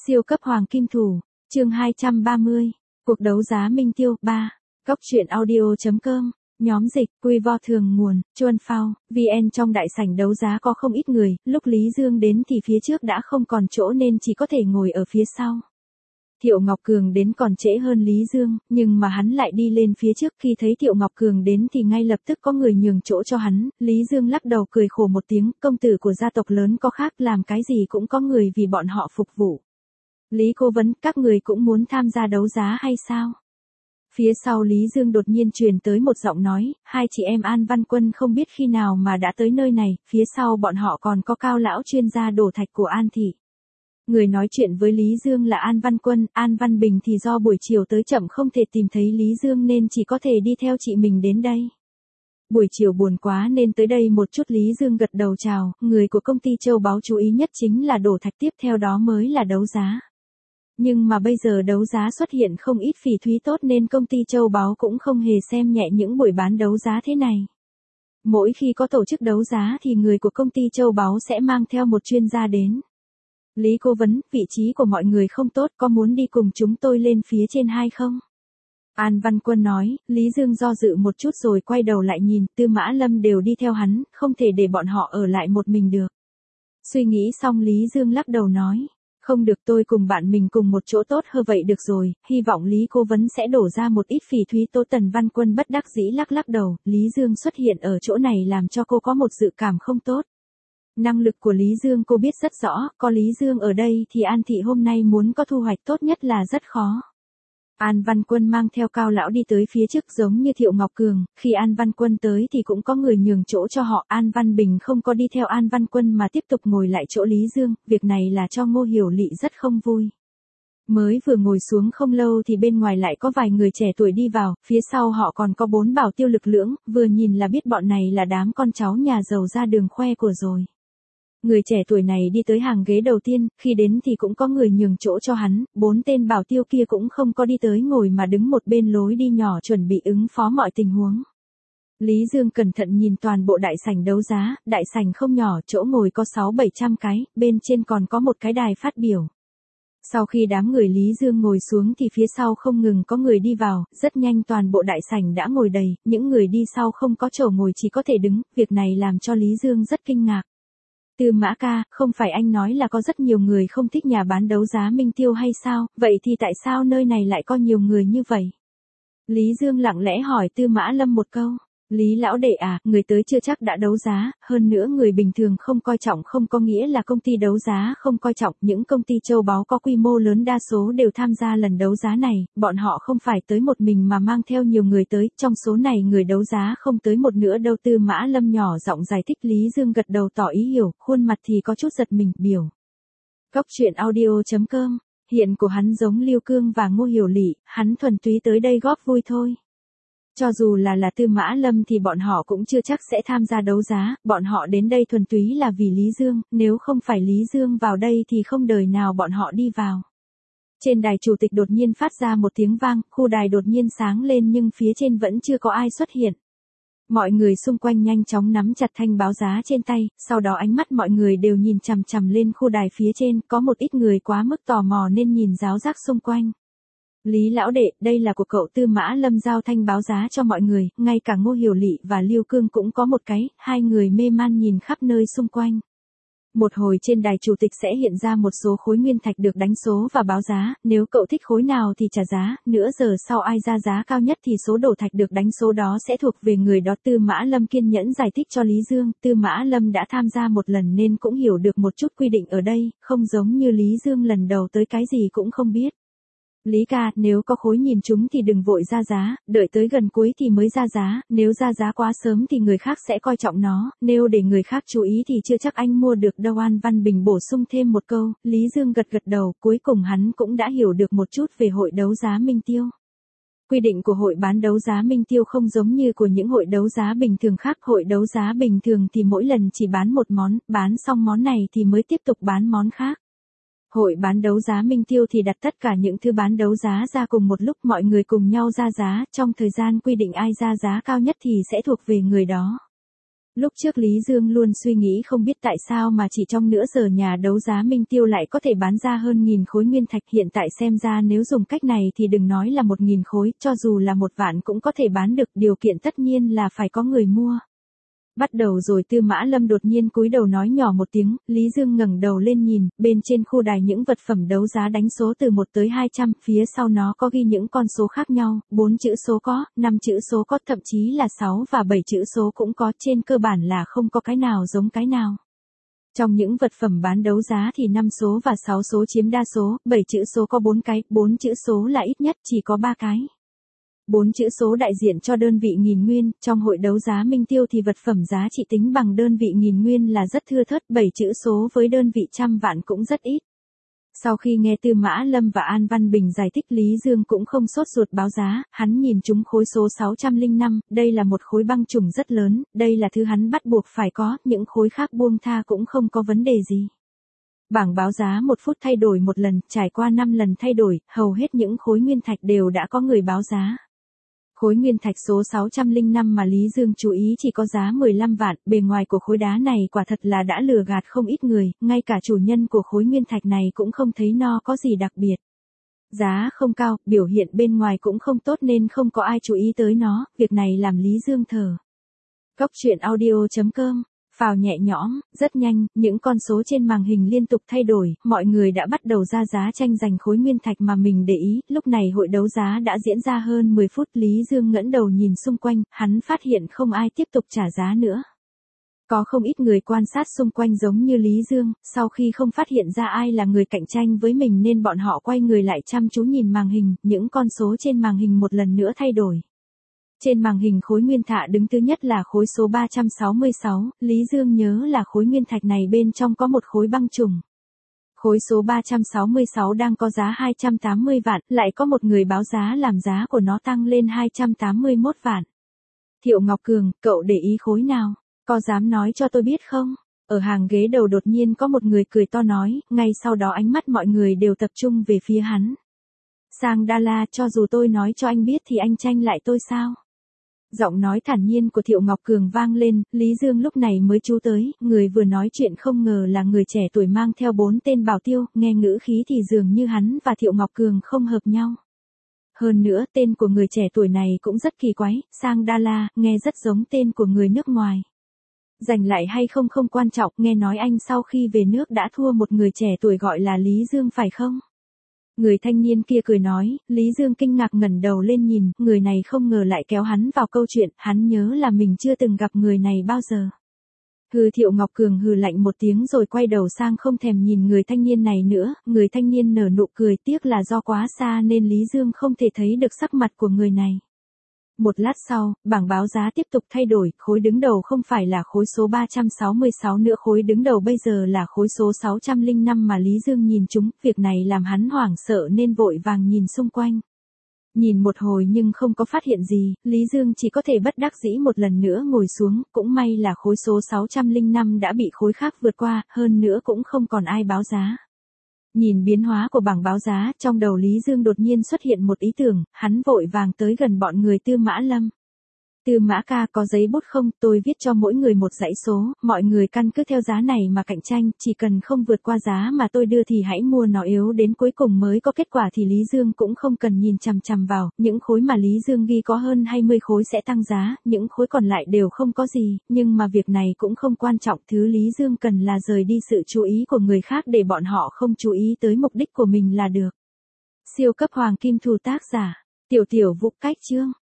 Siêu cấp hoàng kim thủ, chương 230, cuộc đấu giá Minh Tiêu 3, Cóc truyện audio.com, nhóm dịch, quy vo thường nguồn, Chuân Phao, VN. Trong đại sảnh đấu giá có không ít người, lúc Lý Dương đến thì phía trước đã không còn chỗ nên chỉ có thể ngồi ở phía sau. Thiệu Ngọc Cường đến còn trễ hơn Lý Dương, nhưng mà hắn lại đi lên phía trước. Khi thấy Thiệu Ngọc Cường đến thì ngay lập tức có người nhường chỗ cho hắn. Lý Dương lắc đầu cười khổ một tiếng, công tử của gia tộc lớn có khác, làm cái gì cũng có người vì bọn họ phục vụ. Lý Cố Vấn, các người cũng muốn tham gia đấu giá hay sao? Phía sau Lý Dương đột nhiên truyền tới một giọng nói, hai chị em An Văn Quân không biết khi nào mà đã tới nơi này, phía sau bọn họ còn có Cao lão chuyên gia đổ thạch của An thị. Người nói chuyện với Lý Dương là An Văn Quân, An Văn Bình thì do buổi chiều tới chậm không thể tìm thấy Lý Dương nên chỉ có thể đi theo chị mình đến đây. Buổi chiều buồn quá nên tới đây một chút. Lý Dương gật đầu chào, người của công ty Châu Báu chú ý nhất chính là đổ thạch, tiếp theo đó mới là đấu giá. Nhưng mà bây giờ đấu giá xuất hiện không ít phỉ thúy tốt nên công ty Châu Báu cũng không hề xem nhẹ những buổi bán đấu giá thế này. Mỗi khi có tổ chức đấu giá thì người của công ty Châu Báu sẽ mang theo một chuyên gia đến. Lý Cố Vấn, vị trí của mọi người không tốt, có muốn đi cùng chúng tôi lên phía trên hay không? An Văn Quân nói. Lý Dương do dự một chút rồi quay đầu lại nhìn, Tư Mã Lâm đều đi theo hắn, không thể để bọn họ ở lại một mình được. Suy nghĩ xong Lý Dương lắc đầu nói. Không được, tôi cùng bạn mình cùng một chỗ tốt hơn vậy được rồi, hy vọng Lý Cố Vấn sẽ đổ ra một ít phỉ thúy. Tần Văn Quân bất đắc dĩ lắc đầu, Lý Dương xuất hiện ở chỗ này làm cho cô có một dự cảm không tốt. Năng lực của Lý Dương cô biết rất rõ, có Lý Dương ở đây thì An thị hôm nay muốn có thu hoạch tốt nhất là rất khó. An Văn Quân mang theo Cao lão đi tới phía trước giống như Thiệu Ngọc Cường, khi An Văn Quân tới thì cũng có người nhường chỗ cho họ. An Văn Bình không có đi theo An Văn Quân mà tiếp tục ngồi lại chỗ Lý Dương, việc này là cho Ngô Hiểu Lị rất không vui. Mới vừa ngồi xuống không lâu thì bên ngoài lại có vài người trẻ tuổi đi vào, phía sau họ còn có 4 bảo tiêu lực lưỡng, vừa nhìn là biết bọn này là đám con cháu nhà giàu ra đường khoe của rồi. Người trẻ tuổi này đi tới hàng ghế đầu tiên, khi đến thì cũng có người nhường chỗ cho hắn, 4 tên bảo tiêu kia cũng không có đi tới ngồi mà đứng một bên lối đi nhỏ chuẩn bị ứng phó mọi tình huống. Lý Dương cẩn thận nhìn toàn bộ đại sảnh đấu giá, đại sảnh không nhỏ, chỗ ngồi có 600-700 cái, bên trên còn có một cái đài phát biểu. Sau khi đám người Lý Dương ngồi xuống thì phía sau không ngừng có người đi vào, rất nhanh toàn bộ đại sảnh đã ngồi đầy, những người đi sau không có chỗ ngồi chỉ có thể đứng, việc này làm cho Lý Dương rất kinh ngạc. Tư Mã ca, không phải anh nói là có rất nhiều người không thích nhà bán đấu giá Minh Tiêu hay sao, vậy thì tại sao nơi này lại có nhiều người như vậy? Lý Dương lặng lẽ hỏi Tư Mã Lâm một câu. Lý lão đệ à, người tới chưa chắc đã đấu giá, hơn nữa người bình thường không coi trọng không có nghĩa là công ty đấu giá không coi trọng, những công ty châu báu có quy mô lớn đa số đều tham gia lần đấu giá này, bọn họ không phải tới một mình mà mang theo nhiều người tới, trong số này người đấu giá không tới một nửa đâu. Tư Mã Lâm nhỏ giọng giải thích. Lý Dương gật đầu tỏ ý hiểu, khuôn mặt thì có chút giật mình, biểu. Cóc truyện audio.com, hiện của hắn giống Lưu Cương và Ngô Hiểu Lị, hắn thuần túy tới đây góp vui thôi. Cho dù là Tư Mã Lâm thì bọn họ cũng chưa chắc sẽ tham gia đấu giá, bọn họ đến đây thuần túy là vì Lý Dương, nếu không phải Lý Dương vào đây thì không đời nào bọn họ đi vào. Trên đài chủ tịch đột nhiên phát ra một tiếng vang, khu đài đột nhiên sáng lên nhưng phía trên vẫn chưa có ai xuất hiện. Mọi người xung quanh nhanh chóng nắm chặt thanh báo giá trên tay, sau đó ánh mắt mọi người đều nhìn chằm chằm lên khu đài phía trên, có một ít người quá mức tò mò nên nhìn ráo rác xung quanh. Lý lão đệ, đây là của cậu. Tư Mã Lâm giao thanh báo giá cho mọi người, ngay cả Ngô Hiểu Lị và Lưu Cương cũng có một cái, hai người mê man nhìn khắp nơi xung quanh. Một hồi trên đài chủ tịch sẽ hiện ra một số khối nguyên thạch được đánh số và báo giá, nếu cậu thích khối nào thì trả giá, nửa giờ sau ai ra giá cao nhất thì số đổ thạch được đánh số đó sẽ thuộc về người đó. Tư Mã Lâm kiên nhẫn giải thích cho Lý Dương, Tư Mã Lâm đã tham gia một lần nên cũng hiểu được một chút quy định ở đây, không giống như Lý Dương lần đầu tới cái gì cũng không biết. Lý ca, nếu có khối nhìn chúng thì đừng vội ra giá, đợi tới gần cuối thì mới ra giá, nếu ra giá quá sớm thì người khác sẽ coi trọng nó, nếu để người khác chú ý thì chưa chắc anh mua được đâu. An Văn Bình bổ sung thêm một câu. Lý Dương gật đầu, cuối cùng hắn cũng đã hiểu được một chút về hội đấu giá Minh Tiêu. Quy định của hội bán đấu giá Minh Tiêu không giống như của những hội đấu giá bình thường khác. Hội đấu giá bình thường thì mỗi lần chỉ bán một món, bán xong món này thì mới tiếp tục bán món khác. Hội bán đấu giá Minh Tiêu thì đặt tất cả những thứ bán đấu giá ra cùng một lúc, mọi người cùng nhau ra giá, trong thời gian quy định ai ra giá cao nhất thì sẽ thuộc về người đó. Lúc trước Lý Dương luôn suy nghĩ không biết tại sao mà chỉ trong nửa giờ nhà đấu giá Minh Tiêu lại có thể bán ra hơn 1.000 khối nguyên thạch, hiện tại xem ra nếu dùng cách này thì đừng nói là 1.000 khối, cho dù là 1 vạn cũng có thể bán được, điều kiện tất nhiên là phải có người mua. Bắt đầu rồi. Tư Mã Lâm đột nhiên cúi đầu nói nhỏ một tiếng, Lý Dương ngẩng đầu lên nhìn, bên trên khu đài những vật phẩm đấu giá đánh số từ 1 tới 200, phía sau nó có ghi những con số khác nhau, 4 chữ số có, 5 chữ số có, thậm chí là 6 và 7 chữ số cũng có, trên cơ bản là không có cái nào giống cái nào. Trong những vật phẩm bán đấu giá thì 5 số và 6 số chiếm đa số, 7 chữ số có 4 cái, 4 chữ số là ít nhất, chỉ có 3 cái. 4 chữ số đại diện cho đơn vị nghìn nguyên, trong hội đấu giá Minh Tiêu thì vật phẩm giá trị tính bằng đơn vị nghìn nguyên là rất thưa thớt, 7 chữ số với đơn vị trăm vạn cũng rất ít. Sau khi nghe Tư Mã Lâm và An Văn Bình giải thích, Lý Dương cũng không sốt ruột báo giá, hắn nhìn trúng khối số 605, đây là một khối băng trùng rất lớn, đây là thứ hắn bắt buộc phải có, những khối khác buông tha cũng không có vấn đề gì. Bảng báo giá 1 phút thay đổi một lần, trải qua 5 lần thay đổi, hầu hết những khối nguyên thạch đều đã có người báo giá. Khối nguyên thạch số 605 mà Lý Dương chú ý chỉ có giá 15 vạn, bề ngoài của khối đá này quả thật là đã lừa gạt không ít người, ngay cả chủ nhân của khối nguyên thạch này cũng không thấy nó có gì đặc biệt. Giá không cao, biểu hiện bên ngoài cũng không tốt nên không có ai chú ý tới nó, việc này làm Lý Dương thở. Cốc truyện audio.com. Phào nhẹ nhõm, rất nhanh, những con số trên màn hình liên tục thay đổi, mọi người đã bắt đầu ra giá tranh giành khối nguyên thạch mà mình để ý, lúc này hội đấu giá đã diễn ra hơn 10 phút, Lý Dương ngẩng đầu nhìn xung quanh, hắn phát hiện không ai tiếp tục trả giá nữa. Có không ít người quan sát xung quanh giống như Lý Dương, sau khi không phát hiện ra ai là người cạnh tranh với mình nên bọn họ quay người lại chăm chú nhìn màn hình, những con số trên màn hình một lần nữa thay đổi. Trên màn hình khối nguyên thạch đứng thứ nhất là khối số 366, Lý Dương nhớ là khối nguyên thạch này bên trong có một khối băng trùng. Khối số 366 đang có giá 280 vạn, lại có một người báo giá làm giá của nó tăng lên 281 vạn. Thiệu Ngọc Cường, cậu để ý khối nào? Có dám nói cho tôi biết không? Ở hàng ghế đầu đột nhiên có một người cười to nói, ngay sau đó ánh mắt mọi người đều tập trung về phía hắn. Sang Đa La, cho dù tôi nói cho anh biết thì anh tranh lại tôi sao? Giọng nói thản nhiên của Thiệu Ngọc Cường vang lên, Lý Dương lúc này mới chú tới, người vừa nói chuyện không ngờ là người trẻ tuổi mang theo 4 tên bảo tiêu, nghe ngữ khí thì dường như hắn và Thiệu Ngọc Cường không hợp nhau. Hơn nữa, tên của người trẻ tuổi này cũng rất kỳ quái, Sang Đa La, nghe rất giống tên của người nước ngoài. Giành lại hay không không quan trọng, nghe nói anh sau khi về nước đã thua một người trẻ tuổi gọi là Lý Dương phải không? Người thanh niên kia cười nói, Lý Dương kinh ngạc ngẩng đầu lên nhìn, người này không ngờ lại kéo hắn vào câu chuyện, hắn nhớ là mình chưa từng gặp người này bao giờ. Hừ. Thiệu Ngọc Cường hừ lạnh một tiếng rồi quay đầu sang không thèm nhìn người thanh niên này nữa, người thanh niên nở nụ cười, tiếc là do quá xa nên Lý Dương không thể thấy được sắc mặt của người này. Một lát sau, bảng báo giá tiếp tục thay đổi, khối đứng đầu không phải là khối số 366 nữa, khối đứng đầu bây giờ là khối số 605 mà Lý Dương nhìn chúng, việc này làm hắn hoảng sợ nên vội vàng nhìn xung quanh. Nhìn một hồi nhưng không có phát hiện gì, Lý Dương chỉ có thể bất đắc dĩ một lần nữa ngồi xuống, cũng may là khối số 605 đã bị khối khác vượt qua, hơn nữa cũng không còn ai báo giá. Nhìn biến hóa của bảng báo giá, trong đầu Lý Dương đột nhiên xuất hiện một ý tưởng, hắn vội vàng tới gần bọn người Tư Mã Lâm. Tư Mã ca, có giấy bút không, tôi viết cho mỗi người một dãy số, mọi người căn cứ theo giá này mà cạnh tranh, chỉ cần không vượt qua giá mà tôi đưa thì hãy mua nó, yếu đến cuối cùng mới có kết quả thì Lý Dương cũng không cần nhìn chằm chằm vào, những khối mà Lý Dương ghi có hơn 20 khối sẽ tăng giá, những khối còn lại đều không có gì, nhưng mà việc này cũng không quan trọng, thứ Lý Dương cần là rời đi sự chú ý của người khác để bọn họ không chú ý tới mục đích của mình là được. Siêu cấp hoàng kim thù, tác giả Tiểu Tiểu Vũ, cách chương